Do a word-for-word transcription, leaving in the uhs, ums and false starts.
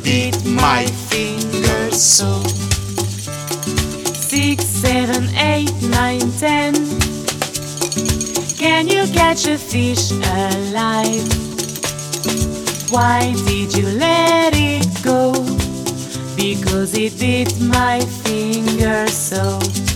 did my finger so. Six, seven, eight, nine, ten. Can you catch a fish alive? Why did you let it go? Because it did my finger so.